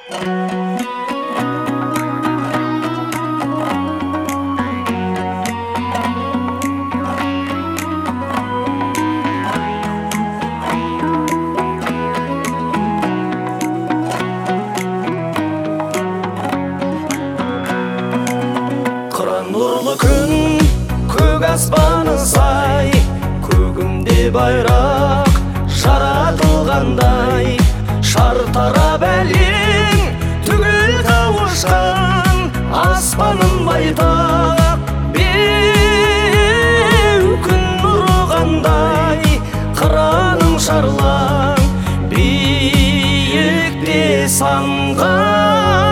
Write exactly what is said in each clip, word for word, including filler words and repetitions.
Nurlu күн, көк аспаны сай, көгімде байрақ жаратылғандай, шартарап әлем түгел қауышқан, аспаным байтақ беу күн нұрығандай, қыраным шарлаң биікте самған.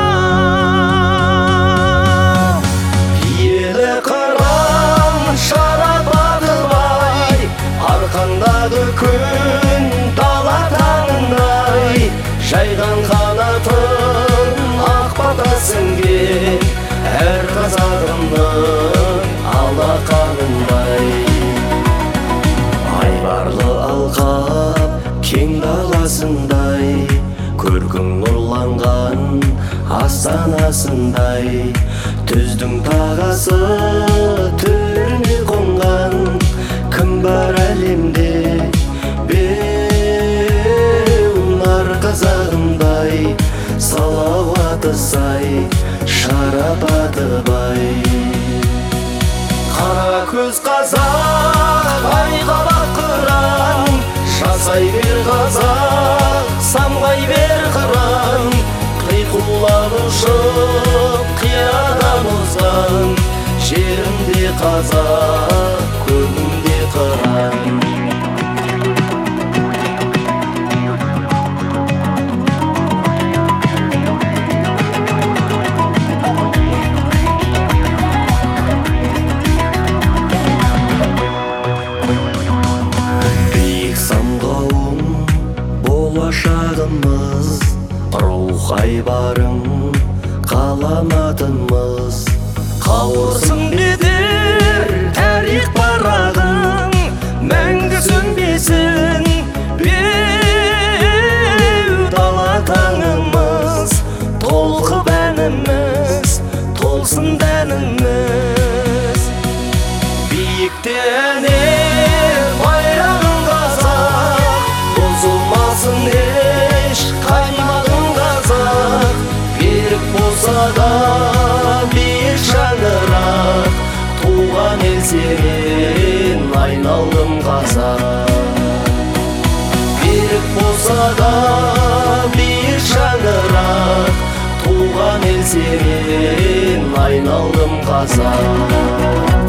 Арқандағы күн дала таңындай, жайған қанатын ақ бата сіңген, әр қазағымның алақанындай. Айбарлы алқап кең даласындай, көркің нұрланған астанасындай, түздің тағасы төріне қонған, кім бар әлемде беу нар қазағымдай, салауаты сай, шарапаты бай. Қара көз қазақ, айқалақ қыран, жасай бер қазақ, самғай бер қыран, қиқулан ұшып қиядан озған, жерімде қазақ, көгімде қыран. Биік самғауым болашағымыз, рух айбарың қаламатымыз, қауырсын бедер тарих парағың, мәңгі сөнбесін беу дала таңымыз, толқып әніміз, толсын дәніміз. Биікте әне байрағың қазақ, бұзылмасын еш қаймағың қазақ, берік болса да биік шаңырақ, туған ел сенен айналдым қазақ. Берік болса да биік шаңырақ, туған ел сенен айналдым қазақ.